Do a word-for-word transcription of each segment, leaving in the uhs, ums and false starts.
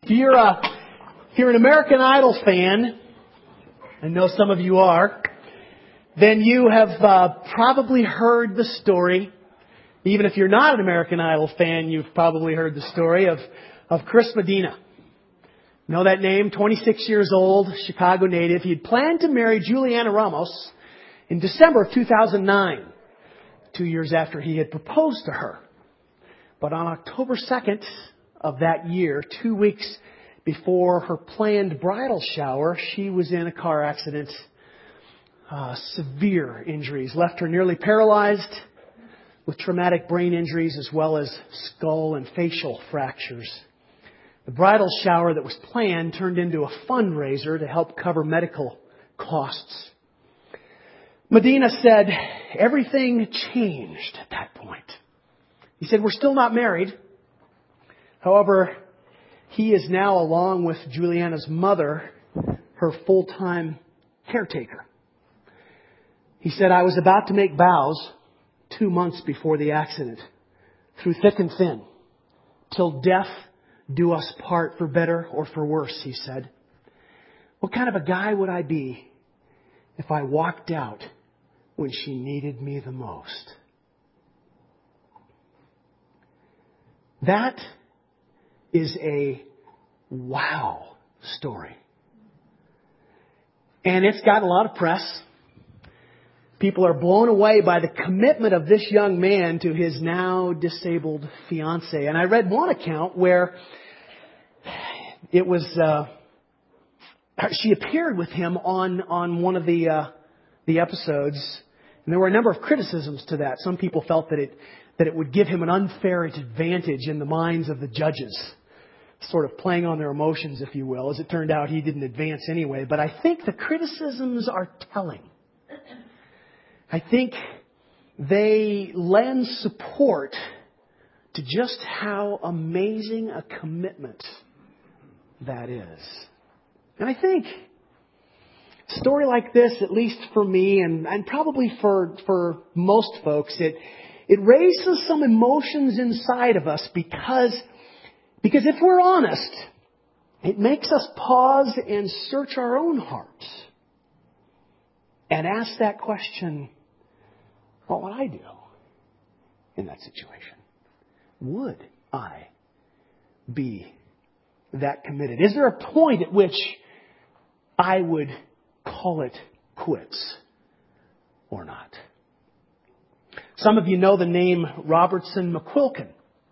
If you're, a, if you're an American Idol fan, I know some of you are, then you have uh, probably heard the story. Even if you're not an American Idol fan, you've probably heard the story of, of Chris Medina. Know that name? twenty-six years old, Chicago native. He had planned to marry Juliana Ramos in December of two thousand nine, two years after he had proposed to her. But on October second of that year, two weeks before her planned bridal shower, she was in a car accident. Uh, severe injuries left her nearly paralyzed with traumatic brain injuries as well as skull and facial fractures. The bridal shower that was planned turned into a fundraiser to help cover medical costs. Medina said everything changed at that point. He said, "We're still not married. However, he is now, along with Juliana's mother, her full-time caretaker." He said, "I was about to make vows two months before the accident, through thick and thin, till death do us part, for better or for worse," he said. "What kind of a guy would I be if I walked out when she needed me the most?" That is a wow story. And it's got a lot of press. People are blown away by the commitment of this young man to his now disabled fiancée. And I read one account where it was, uh, she appeared with him on, on one of the, uh, the episodes. And there were a number of criticisms to that. Some people felt that it, that it would give him an unfair advantage in the minds of the judges, sort of playing on their emotions, if you will. As it turned out, he didn't advance anyway. But I think the criticisms are telling. I think they lend support to just how amazing a commitment that is. And I think a story like this, at least for me and, and probably for, for most folks, it, it raises some emotions inside of us because, because if we're honest, it makes us pause and search our own hearts and ask that question, what would I do in that situation? Would I be that committed? Is there a point at which I would call it quits or not? Some of you know the name Robertson McQuilkin.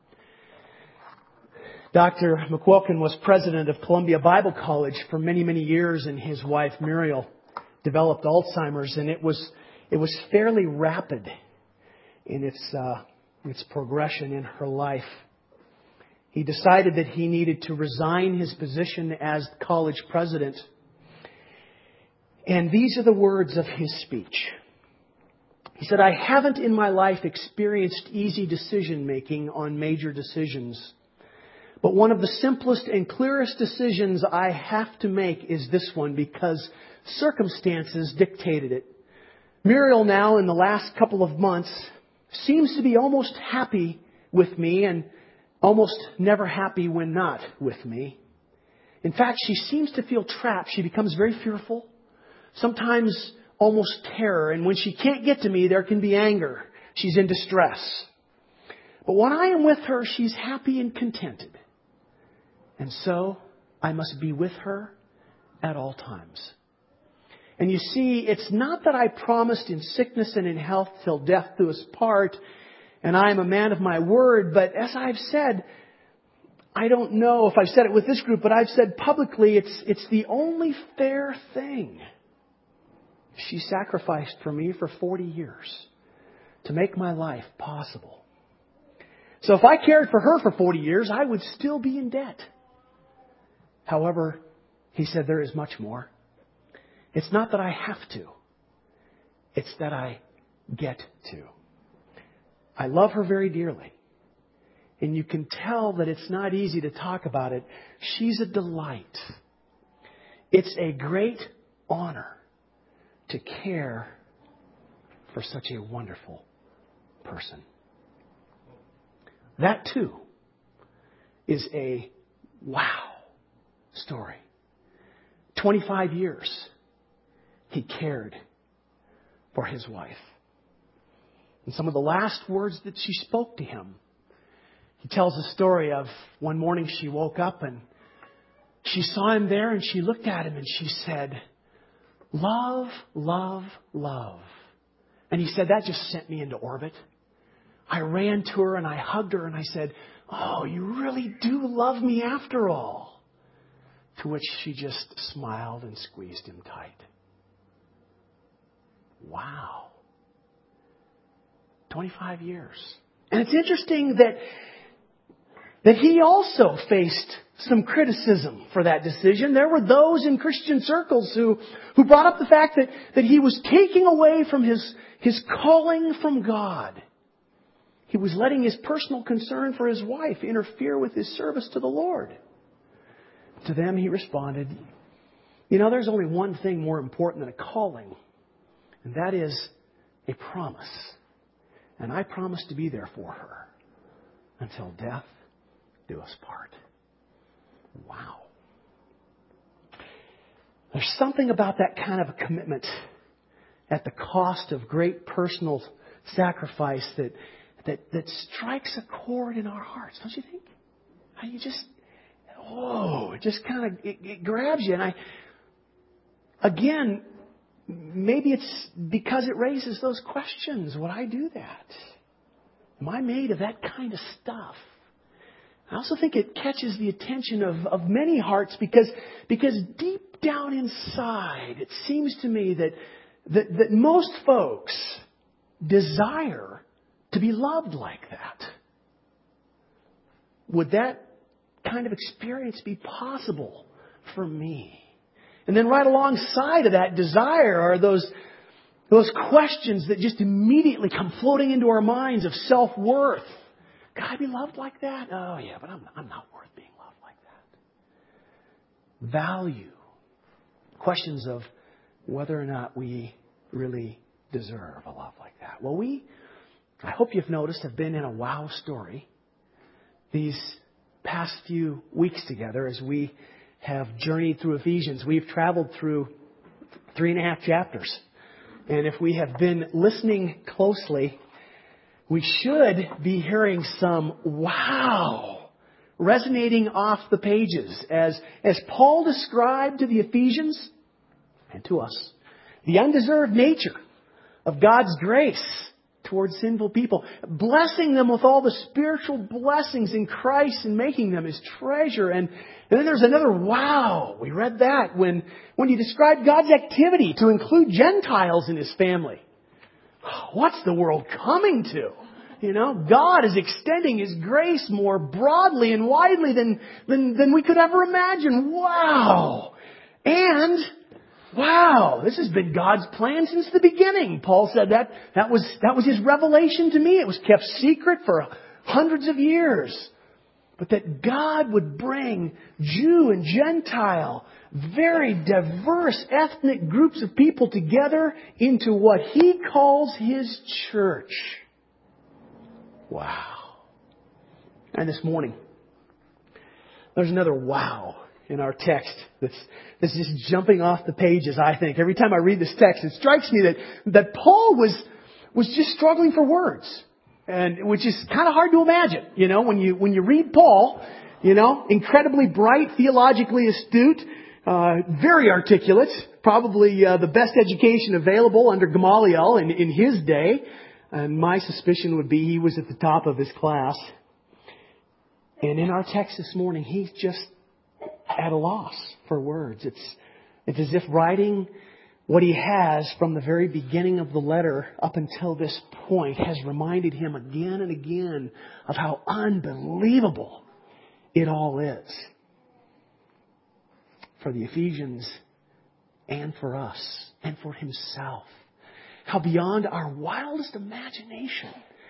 Doctor McQuilkin was president of Columbia Bible College for many, many years, and his wife Muriel developed Alzheimer's, and it was It was fairly rapid in its uh, its progression in her life. He decided that he needed to resign his position as college president. And these are the words of his speech. He said, "I haven't in my life experienced easy decision making on major decisions. But one of the simplest and clearest decisions I have to make is this one because circumstances dictated it. Muriel now, in the last couple of months, seems to be almost happy with me and almost never happy when not with me. In fact, she seems to feel trapped. She becomes very fearful, sometimes almost terror. And when she can't get to me, there can be anger. She's in distress. But when I am with her, she's happy and contented. And so I must be with her at all times. And you see, it's not that I promised in sickness and in health till death do us part, and I am a man of my word, but as I've said, I don't know if I've said it with this group, but I've said publicly, it's, it's the only fair thing. She sacrificed for me for forty years to make my life possible. So if I cared for her for forty years, I would still be in debt. However, he said, there is much more. It's not that I have to. It's that I get to. I love her very dearly. And you can tell that it's not easy to talk about it. She's a delight. It's a great honor to care for such a wonderful person. That too is a wow story. twenty-five years he cared for his wife. And some of the last words that she spoke to him, he tells the story of one morning she woke up and she saw him there and she looked at him and she said, "Love, love, love." And he said, that just sent me into orbit. I ran to her and I hugged her and I said, "Oh, you really do love me after all." To which she just smiled and squeezed him tight. Wow. twenty-five years. And it's interesting that, that he also faced some criticism for that decision. There were those in Christian circles who, who brought up the fact that, that he was taking away from his, his calling from God. He was letting his personal concern for his wife interfere with his service to the Lord. To them he responded, "You know, there's only one thing more important than a calling, and that is a promise. And I promise to be there for her until death do us part." Wow. There's something about that kind of a commitment at the cost of great personal sacrifice that that, that strikes a chord in our hearts, don't you think? How you just, oh, it just kind of, it, it grabs you. And I, again, maybe it's because it raises those questions. Would I do that? Am I made of that kind of stuff? I also think it catches the attention of, of many hearts because, because deep down inside, it seems to me that, that, that most folks desire to be loved like that. Would that kind of experience be possible for me? And then right alongside of that desire are those, those questions that just immediately come floating into our minds of self-worth. Could I be loved like that? Oh, yeah, but I'm, I'm not worth being loved like that. Value. Questions of whether or not we really deserve a love like that. Well, we, I hope you've noticed, have been in a wow story these past few weeks together as we have journeyed through Ephesians. We've traveled through three and a half chapters. And if we have been listening closely, we should be hearing some wow resonating off the pages as, as Paul described to the Ephesians and to us the undeserved nature of God's grace towards sinful people, blessing them with all the spiritual blessings in Christ and making them His treasure. And, and then there's another wow. We read that when, when He described God's activity to include Gentiles in His family. What's the world coming to? You know, God is extending His grace more broadly and widely than, than, than we could ever imagine. Wow. And, wow, this has been God's plan since the beginning. Paul said that, that was, that was His revelation to me. It was kept secret for hundreds of years. But that God would bring Jew and Gentile, very diverse ethnic groups of people together into what He calls His church. Wow. And this morning, there's another wow in our text that's, that's just jumping off the pages, I think. Every time I read this text, it strikes me that, that Paul was, was just struggling for words. And which is kind of hard to imagine, you know, when you, when you read Paul, you know, incredibly bright, theologically astute, uh, very articulate, probably uh, the best education available under Gamaliel in, in his day. And my suspicion would be he was at the top of his class. And in our text this morning, he's just at a loss for words. It's, it's as if writing what he has from the very beginning of the letter up until this point has reminded him again and again of how unbelievable it all is for the Ephesians and for us and for himself. How beyond our wildest imagination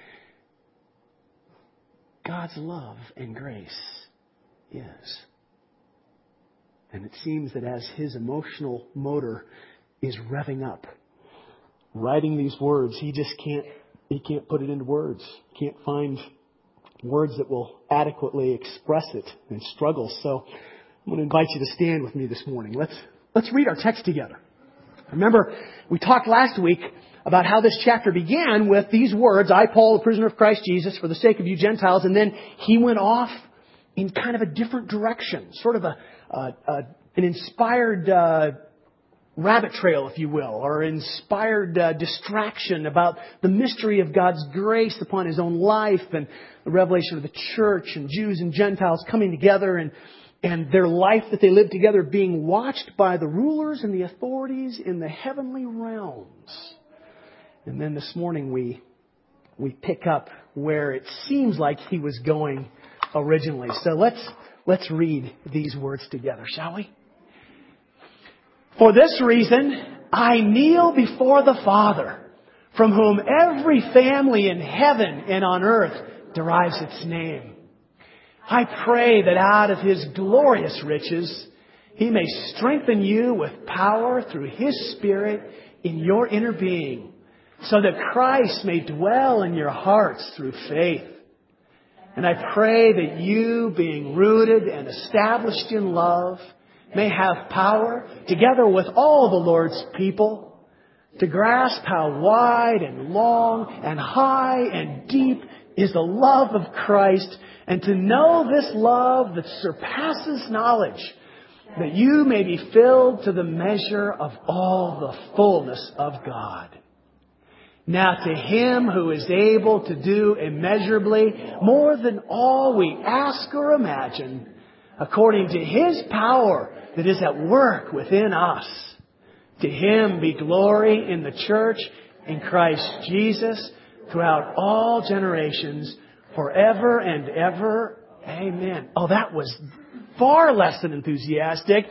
God's love and grace is. And it seems that as his emotional motor is revving up, writing these words, he just can't, he can't put it into words. Can't find words that will adequately express it and struggles. So I'm going to invite you to stand with me this morning. Let's, let's read our text together. Remember, we talked last week about how this chapter began with these words, I, Paul, a prisoner of Christ Jesus, for the sake of you Gentiles. And then he went off in kind of a different direction, sort of a, a, a an inspired uh, rabbit trail, if you will, or inspired uh, distraction about the mystery of God's grace upon His own life and the revelation of the church and Jews and Gentiles coming together and and their life that they live together being watched by the rulers and the authorities in the heavenly realms. And then this morning we we pick up where it seems like he was going originally. So let's let's read these words together, shall we? For this reason, I kneel before the Father, from whom every family in heaven and on earth derives its name. I pray that out of His glorious riches, He may strengthen you with power through His Spirit in your inner being, so that Christ may dwell in your hearts through faith. And I pray that you, being rooted and established in love, may have power, together with all the Lord's people, to grasp how wide and long and high and deep is the love of Christ, and to know this love that surpasses knowledge, that you may be filled to the measure of all the fullness of God. Now to Him who is able to do immeasurably more than all we ask or imagine, according to His power that is at work within us, to Him be glory in the church in Christ Jesus throughout all generations, forever and ever. Amen. Oh, that was far less than enthusiastic.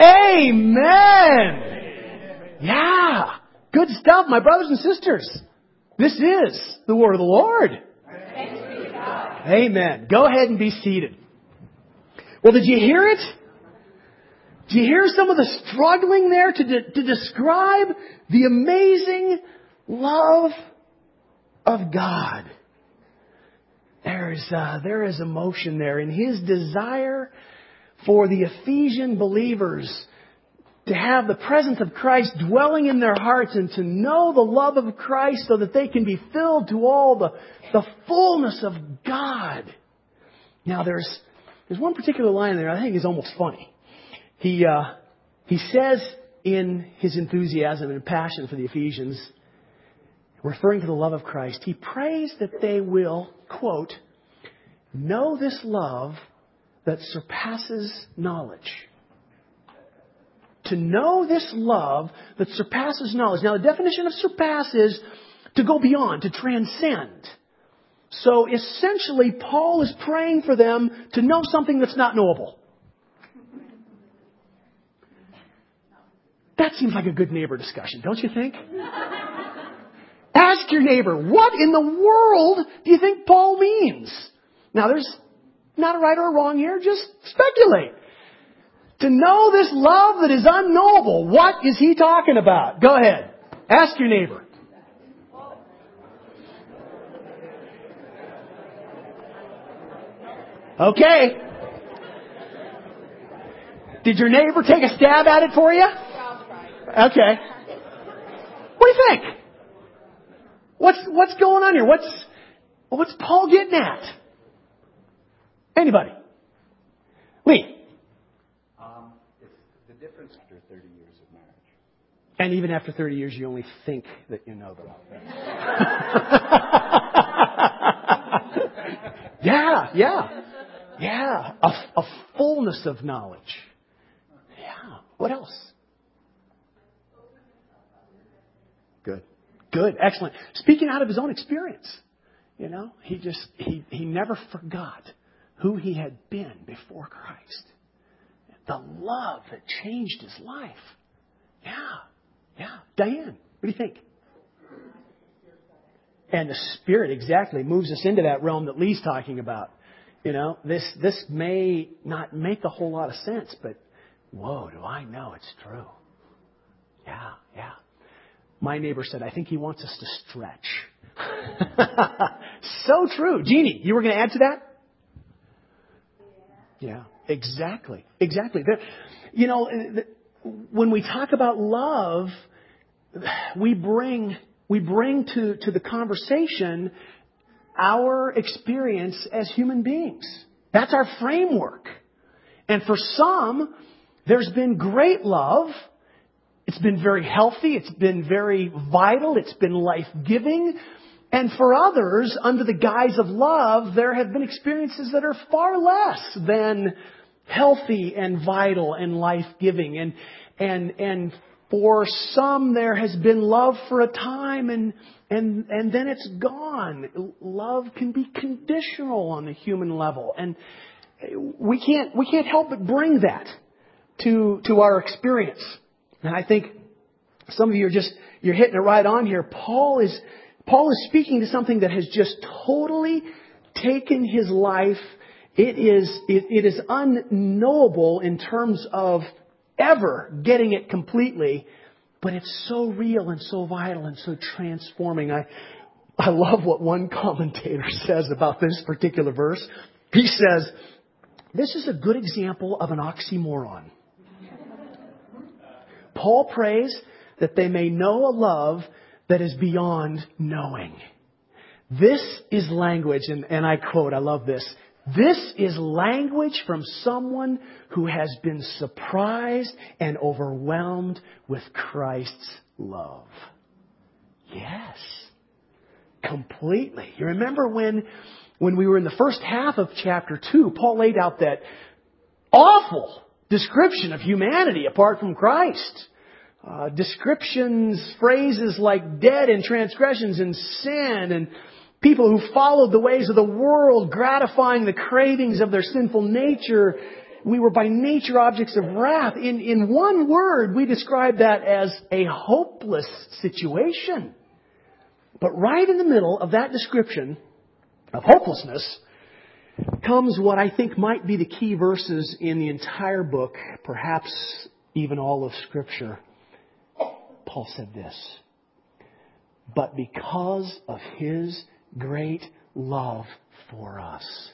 Amen. Yeah. Good stuff, my brothers and sisters. This is the word of the Lord. Amen. Go ahead and be seated. Well, did you hear it? Did you hear some of the struggling there to, de- to describe the amazing love of God? There's, uh, there is emotion there in His desire for the Ephesian believers to have the presence of Christ dwelling in their hearts and to know the love of Christ so that they can be filled to all the, the fullness of God. Now there's, there's one particular line there I think is almost funny. He, uh, he says in his enthusiasm and passion for the Ephesians, referring to the love of Christ, he prays that they will, quote, know this love that surpasses knowledge. To know this love that surpasses knowledge. Now, the definition of surpass is to go beyond, to transcend. So, essentially, Paul is praying for them to know something that's not knowable. That seems like a good neighbor discussion, don't you think? Ask your neighbor, what in the world do you think Paul means? Now, there's not a right or a wrong here. Just speculate. To know this love that is unknowable. What is he talking about? Go ahead. Ask your neighbor. Okay. Did your neighbor take a stab at it for you? Okay. What do you think? What's what's going on here? What's what's Paul getting at? Anybody? Lee. Um, it's the difference after thirty years of marriage. And even after thirty years, you only think that you know them. yeah, yeah, yeah. A, a fullness of knowledge. Yeah. What else? Good. Good. Excellent. Speaking out of his own experience. You know, he just, he, he never forgot who he had been before Christ. The love that changed his life. Yeah. Yeah. Diane, what do you think? And the Spirit exactly moves us into that realm that Lee's talking about. You know, this, this may not make a whole lot of sense, but whoa, do I know it's true. Yeah. Yeah. My neighbor said, I think he wants us to stretch. So true. Jeannie, you were going to add to that? Yeah. Exactly. Exactly. There, you know, when we talk about love, we bring we bring to, to the conversation our experience as human beings. That's our framework. And for some, there's been great love. It's been very healthy. It's been very vital. It's been life-giving. And for others, under the guise of love, there have been experiences that are far less than healthy and vital and life-giving. And, and, and for some, there has been love for a time and, and, and then it's gone. Love can be conditional on the human level. And we can't, we can't help but bring that to, to our experience. And I think some of you are just, you're hitting it right on here. Paul is, Paul is speaking to something that has just totally taken his life. It is, it, it is unknowable in terms of ever getting it completely, but it's so real and so vital and so transforming. I, I love what one commentator says about this particular verse. He says, this is a good example of an oxymoron. Paul prays that they may know a love that is beyond knowing. This is language, and, and I quote, I love this. This is language from someone who has been surprised and overwhelmed with Christ's love. Yes. Completely. You remember when, when we were in the first half of chapter two, Paul laid out that awful description of humanity apart from Christ. Uh, descriptions, phrases like dead in transgressions and sin, and people who followed the ways of the world, gratifying the cravings of their sinful nature. We were by nature objects of wrath. In, in one word, we describe that as a hopeless situation. But right in the middle of that description of hopelessness comes what I think might be the key verses in the entire book, perhaps even all of Scripture. Paul said this, but because of His great love for us,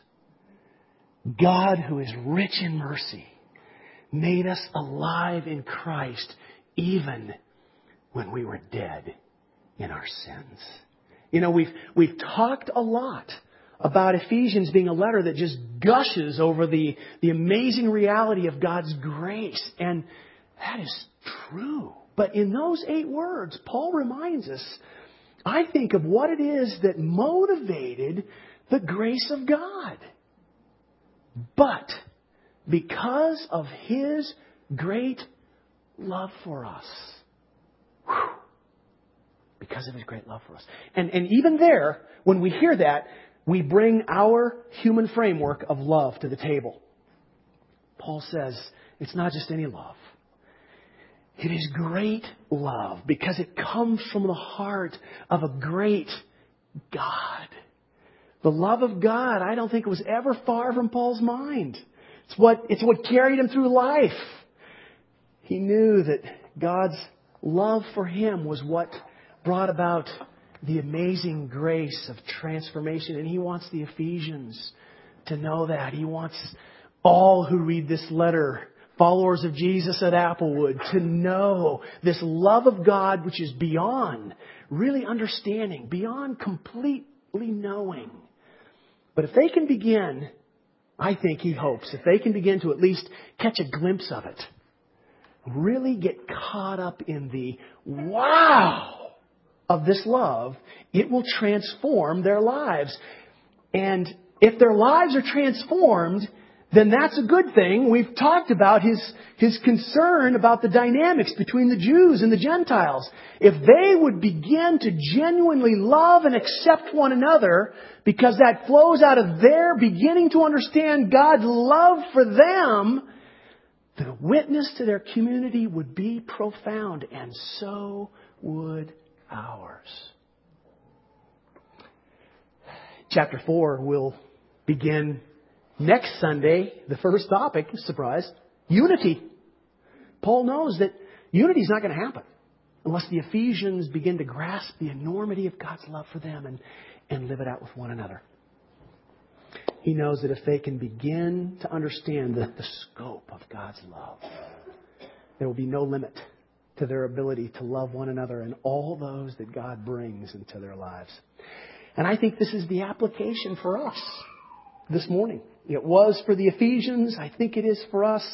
God, who is rich in mercy, made us alive in Christ even when we were dead in our sins. You know, we've we've talked a lot about Ephesians being a letter that just gushes over the, the amazing reality of God's grace. And that is true. But in those eight words, Paul reminds us, I think, of what it is that motivated the grace of God. But because of His great love for us. Whew, because of His great love for us. And, and even there, when we hear that, we bring our human framework of love to the table. Paul says, it's not just any love. It is great love because it comes from the heart of a great God. The love of God, I don't think it was ever far from Paul's mind. It's what, it's what carried him through life. He knew that God's love for him was what brought about the amazing grace of transformation. And he wants the Ephesians to know that. He wants all who read this letter, followers of Jesus at Applewood, to know this love of God which is beyond really understanding, beyond completely knowing. But if they can begin, I think he hopes, if they can begin to at least catch a glimpse of it, really get caught up in the wow of this love, it will transform their lives. And if their lives are transformed, then that's a good thing. We've talked about his, his concern about the dynamics between the Jews and the Gentiles. If they would begin to genuinely love and accept one another, because that flows out of their beginning to understand God's love for them, the witness to their community would be profound, and so would ours. Chapter four will begin next Sunday. The first topic, surprise, unity. Paul knows that unity is not going to happen unless the Ephesians begin to grasp the enormity of God's love for them and, and live it out with one another. He knows that if they can begin to understand the, the scope of God's love, there will be no limit to their ability to love one another and all those that God brings into their lives. And I think this is the application for us this morning. It was for the Ephesians. I think it is for us.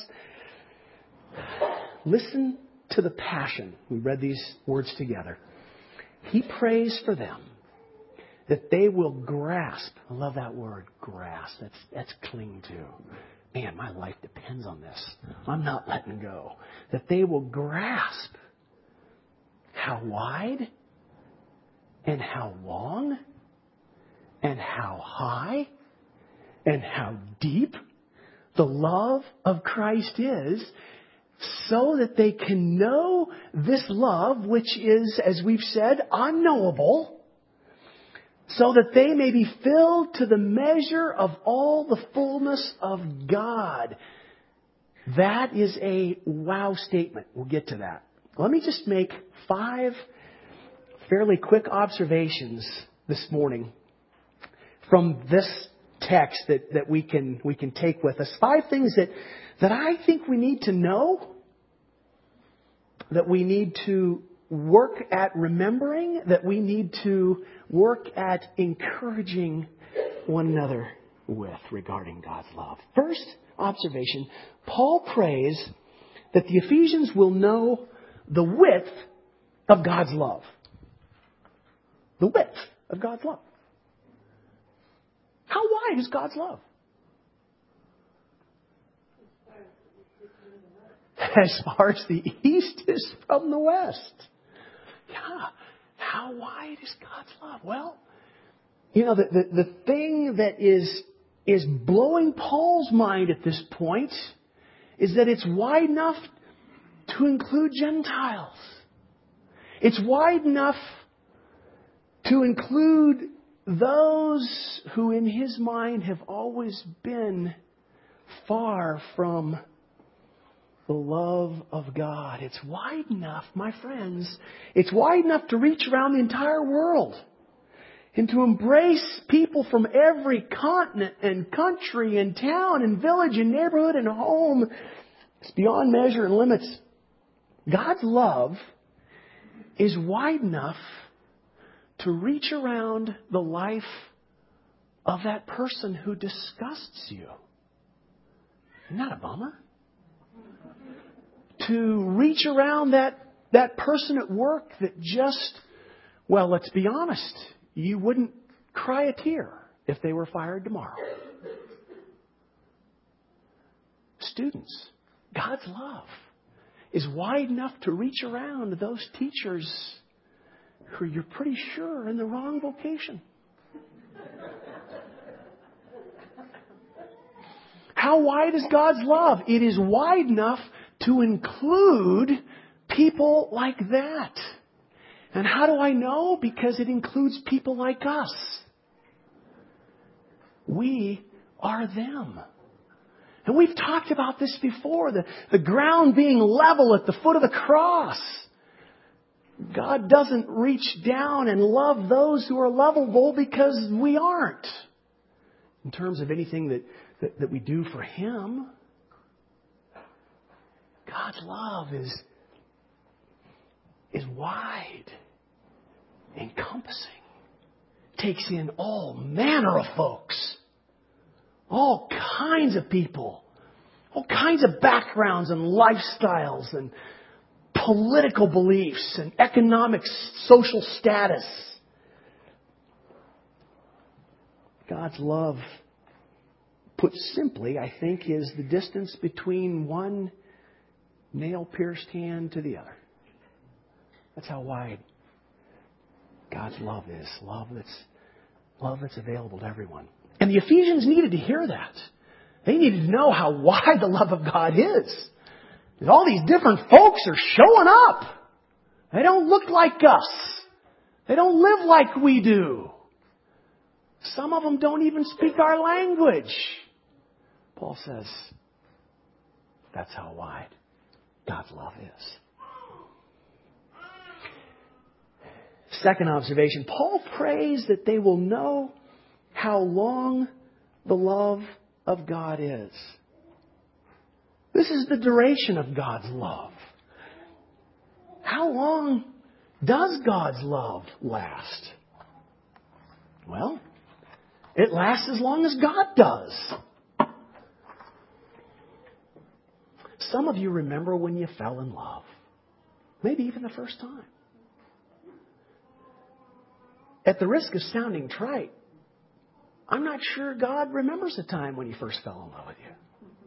Listen to the passion. We read these words together. He prays for them that they will grasp. I love that word, grasp. That's, that's cling to. Man, my life depends on this. I'm not letting go. That they will grasp how wide and how long and how high and how deep the love of Christ is, so that they can know this love, which is, as we've said, unknowable, so that they may be filled to the measure of all the fullness of God. That is a wow statement. We'll get to that. Let me just make five fairly quick observations this morning from this text that, that we can we can take with us. Five things that, that I think we need to know, that we need to work at remembering, that we need to work at encouraging one another with regarding God's love. First observation, Paul prays that the Ephesians will know the width of God's love. The width of God's love. How wide is God's love? As far as the east is from the west. Yeah. How wide is God's love? Well, you know, the, the, the thing that is, is blowing Paul's mind at this point is that it's wide enough to include Gentiles. It's wide enough to include those who in his mind have always been far from the love of God. It's wide enough, my friends, it's wide enough to reach around the entire world and to embrace people from every continent and country and town and village and neighborhood and home. It's beyond measure and limits. God's love is wide enough to reach around the life of that person who disgusts you. Isn't that a bummer? To reach around that, that person at work that just, well, let's be honest, you wouldn't cry a tear if they were fired tomorrow. Students, God's love is wide enough to reach around those teachers who you're pretty sure are in the wrong vocation. How wide is God's love? It is wide enough to include people like that. And how do I know? Because it includes people like us. We are them. And we've talked about this before, the, the ground being level at the foot of the cross. God doesn't reach down and love those who are lovable because we aren't. In terms of anything that, that, that we do for Him, God's love is, is wide, encompassing, takes in all manner of folks, all kinds of people, all kinds of backgrounds and lifestyles and political beliefs and economic, social status. God's love, put simply, I think, is the distance between one nail-pierced hand to the other. That's how wide God's love is. Love that's, love that's available to everyone. And the Ephesians needed to hear that. They needed to know how wide the love of God is. All these different folks are showing up. They don't look like us. They don't live like we do. Some of them don't even speak our language. Paul says, that's how wide God's love is. Second observation, Paul prays that they will know how long the love of God is. This is the duration of God's love. How long does God's love last? Well, it lasts as long as God does. Some of you remember when you fell in love. Maybe even the first time. At the risk of sounding trite, I'm not sure God remembers a time when He first fell in love with you.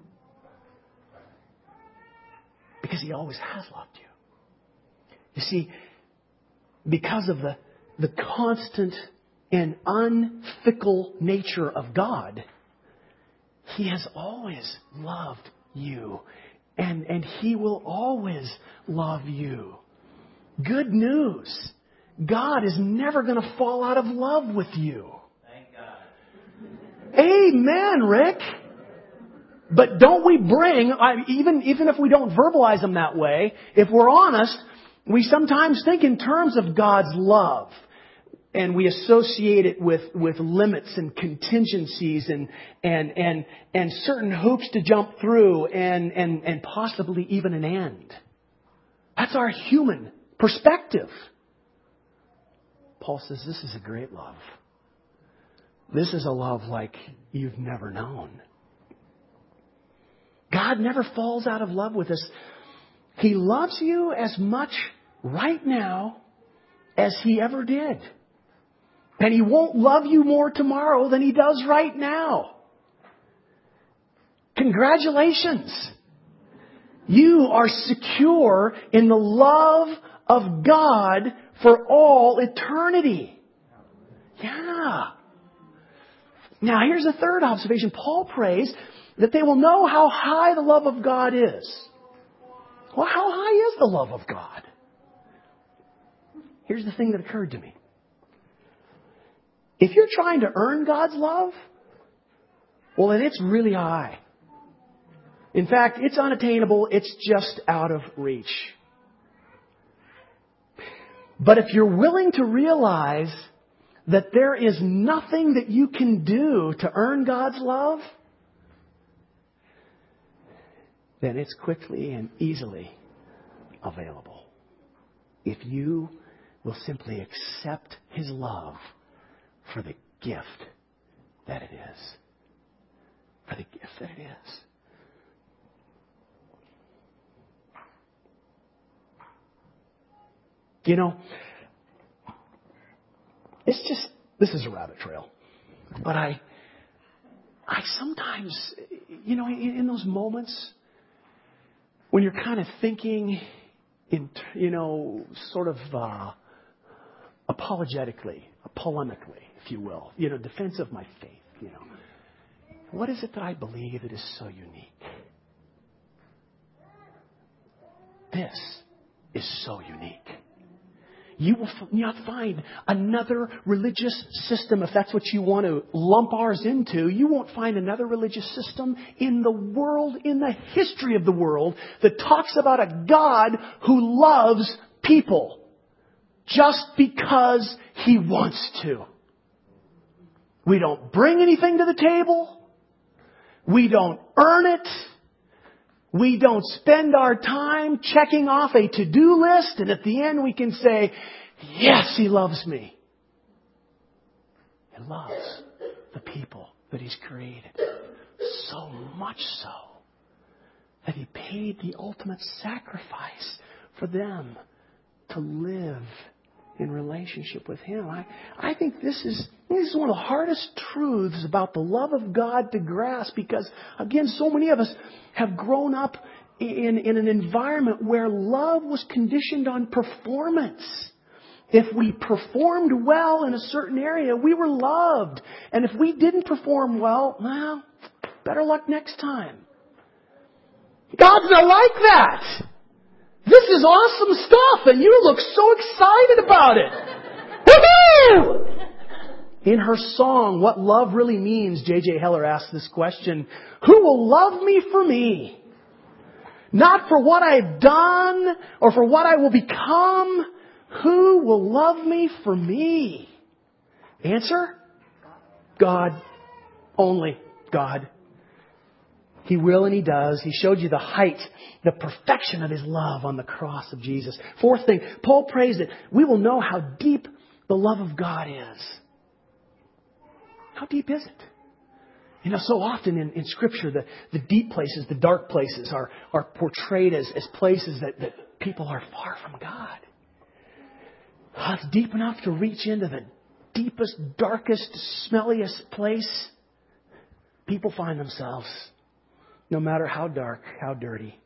Because He always has loved you. You see, because of the, the constant and unfickle nature of God, He has always loved you. And, and He will always love you. Good news. God is never going to fall out of love with you. Thank God. Amen, Rick. But don't we bring, I, even, even if we don't verbalize them that way, if we're honest, we sometimes think in terms of God's love. And we associate it with, with limits and contingencies and, and, and, and certain hoops to jump through and, and, and possibly even an end. That's our human perspective. Paul says this is a great love. This is a love like you've never known. God never falls out of love with us. He loves you as much right now as He ever did. And He won't love you more tomorrow than He does right now. Congratulations. You are secure in the love of God for all eternity. Yeah. Now here's a third observation. Paul prays that they will know how high the love of God is. Well, how high is the love of God? Here's the thing that occurred to me. If you're trying to earn God's love, well, then it's really high. In fact, it's unattainable. It's just out of reach. But if you're willing to realize that there is nothing that you can do to earn God's love, then it's quickly and easily available. If you will simply accept His love for the gift that it is. For the gift that it is. You know, it's just, this is a rabbit trail. But I, I sometimes, you know, in, in those moments when you're kind of thinking in, you know, sort of uh, apologetically, polemically, if you will, you know, defense of my faith, you know. What is it that I believe that is so unique? This is so unique. You will not find another religious system, if that's what you want to lump ours into. You won't find another religious system in the world, in the history of the world, that talks about a God who loves people just because He wants to. We don't bring anything to the table. We don't earn it. We don't spend our time checking off a to-do list, and at the end we can say, yes, He loves me. He loves the people that He's created. So much so that He paid the ultimate sacrifice for them to live in relationship with Him. I, I think this is, this is one of the hardest truths about the love of God to grasp, because, again, so many of us have grown up in, in an environment where love was conditioned on performance. If we performed well in a certain area, we were loved. And if we didn't perform well, well, better luck next time. God's not like that. This is awesome stuff, and you look so excited about it. Woohoo! In her song, What Love Really Means, J J Heller asked this question: who will love me for me? Not for what I've done or for what I will become. Who will love me for me? Answer? God only. God. He will and He does. He showed you the height, the perfection of His love on the cross of Jesus. Fourth thing, Paul prays that we will know how deep the love of God is. How deep is it? You know, so often in, in Scripture, the, the deep places, the dark places are, are portrayed as, as places that, that people are far from God. Oh, it's deep enough to reach into the deepest, darkest, smelliest place people find themselves. No matter how dark, how dirty,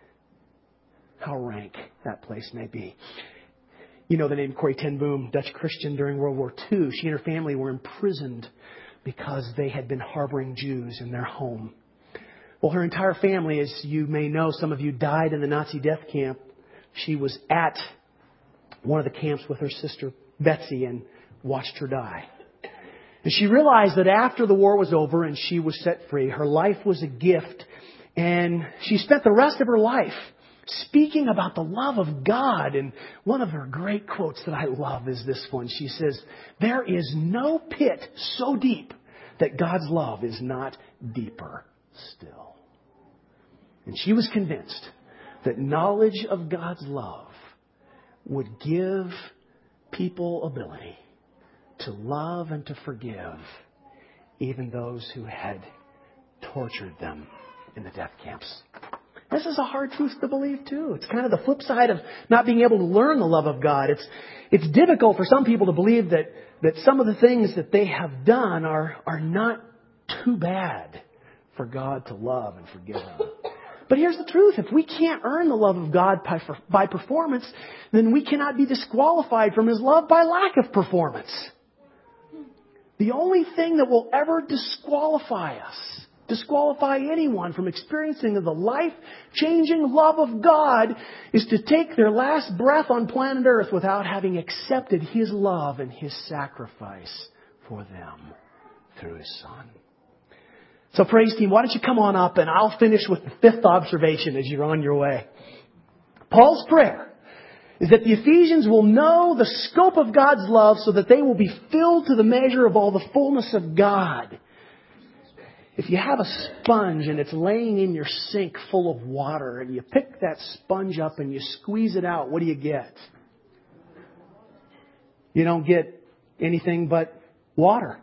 how rank that place may be. You know the name Corrie ten Boom, Dutch Christian during World War Two. She and her family were imprisoned because they had been harboring Jews in their home. Well, her entire family, as you may know, some of you died in the Nazi death camp. She was at one of the camps with her sister Betsy and watched her die. And she realized that after the war was over and she was set free, her life was a gift. And she spent the rest of her life speaking about the love of God. And one of her great quotes that I love is this one. She says, "There is no pit so deep that God's love is not deeper still." And she was convinced that knowledge of God's love would give people ability to love and to forgive even those who had tortured them in the death camps. This is a hard truth to believe too. It's kind of the flip side of not being able to learn the love of God. It's it's difficult for some people to believe that, that some of the things that they have done are, are not too bad for God to love and forgive them. But here's the truth. If we can't earn the love of God by, by performance, then we cannot be disqualified from His love by lack of performance. The only thing that will ever disqualify us, disqualify anyone from experiencing the life-changing love of God is to take their last breath on planet Earth without having accepted His love and His sacrifice for them through His Son. So praise team, why don't you come on up and I'll finish with the fifth observation as you're on your way. Paul's prayer is that the Ephesians will know the scope of God's love so that they will be filled to the measure of all the fullness of God. If you have a sponge and it's laying in your sink full of water and you pick that sponge up and you squeeze it out, what do you get? You don't get anything but water.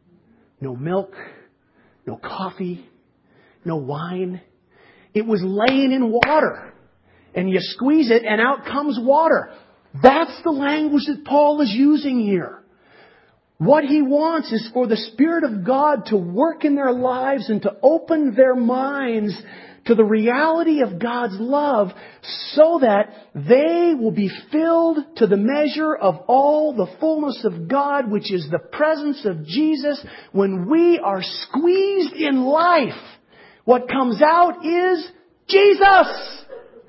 No milk, no coffee, no wine. It was laying in water. And you squeeze it and out comes water. That's the language that Paul is using here. What he wants is for the Spirit of God to work in their lives and to open their minds to the reality of God's love so that they will be filled to the measure of all the fullness of God, which is the presence of Jesus. When we are squeezed in life, what comes out is Jesus.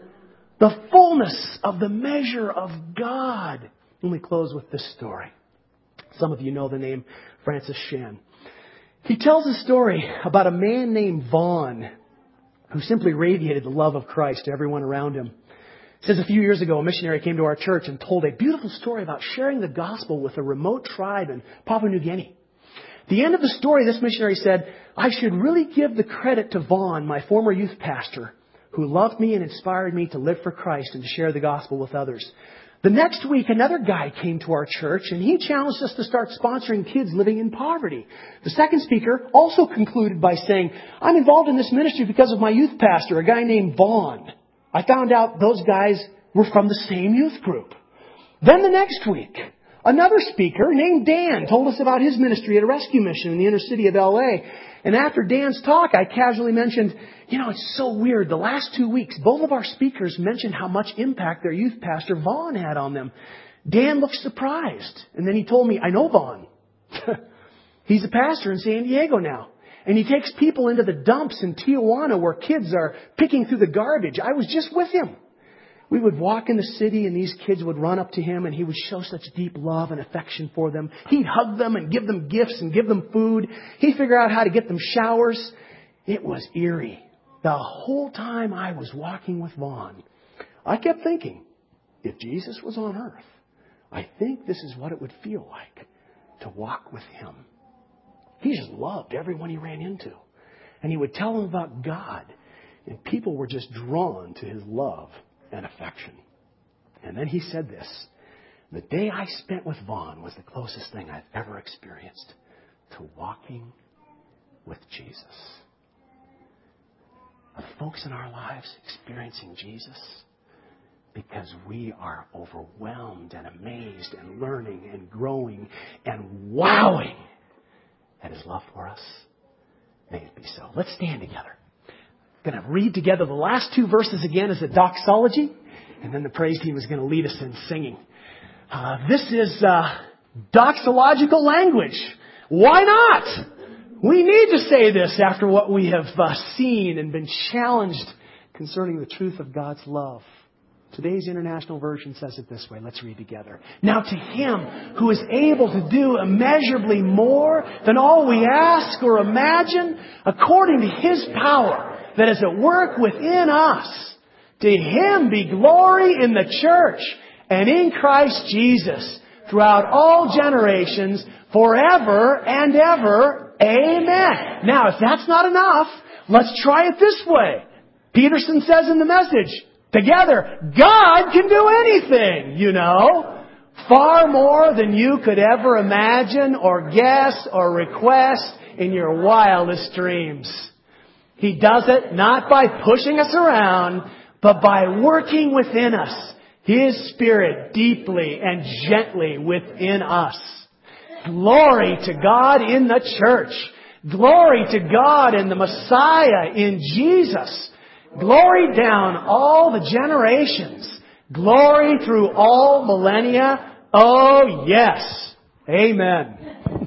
The fullness of the measure of God. Let me close with this story. Some of you know the name Francis Chan. He tells a story about a man named Vaughn who simply radiated the love of Christ to everyone around him. It says a few years ago, a missionary came to our church and told a beautiful story about sharing the gospel with a remote tribe in Papua New Guinea. At the end of the story, this missionary said, "I should really give the credit to Vaughn, my former youth pastor, who loved me and inspired me to live for Christ and to share the gospel with others." The next week, another guy came to our church and he challenged us to start sponsoring kids living in poverty. The second speaker also concluded by saying, "I'm involved in this ministry because of my youth pastor, a guy named Vaughn." I found out those guys were from the same youth group. Then the next week, another speaker named Dan told us about his ministry at a rescue mission in the inner city of L A. And after Dan's talk, I casually mentioned, you know, it's so weird. The last two weeks, both of our speakers mentioned how much impact their youth pastor, Vaughn, had on them. Dan looked surprised. And then he told me, "I know Vaughn. He's a pastor in San Diego now. And he takes people into the dumps in Tijuana where kids are picking through the garbage. I was just with him." We would walk in the city and these kids would run up to him and he would show such deep love and affection for them. He'd hug them and give them gifts and give them food. He'd figure out how to get them showers. It was eerie. The whole time I was walking with Vaughn, I kept thinking, if Jesus was on earth, I think this is what it would feel like to walk with Him. He just loved everyone he ran into. And he would tell them about God. And people were just drawn to his love and affection. And then he said this, the day I spent with Vaughn was the closest thing I've ever experienced to walking with Jesus. Are the folks in our lives experiencing Jesus? Because we are overwhelmed and amazed and learning and growing and wowing at his love for us. May it be so. Let's stand together. I'm going to read together the last two verses again as a doxology, and then the praise team is going to lead us in singing. Uh, this is uh, doxological language. Why not? We need to say this after what we have uh, seen and been challenged concerning the truth of God's love. Today's International Version says it this way. Let's read together. Now to Him who is able to do immeasurably more than all we ask or imagine, according to His power that is at work within us, to Him be glory in the church and in Christ Jesus throughout all generations, forever and ever. Amen. Now, if that's not enough, let's try it this way. Peterson says in the Message, together, God can do anything, you know. Far more than you could ever imagine or guess or request in your wildest dreams. He does it not by pushing us around, but by working within us, His Spirit deeply and gently within us. Glory to God in the church. Glory to God in the Messiah, in Jesus. Glory down all the generations. Glory through all millennia. Oh, yes. Amen.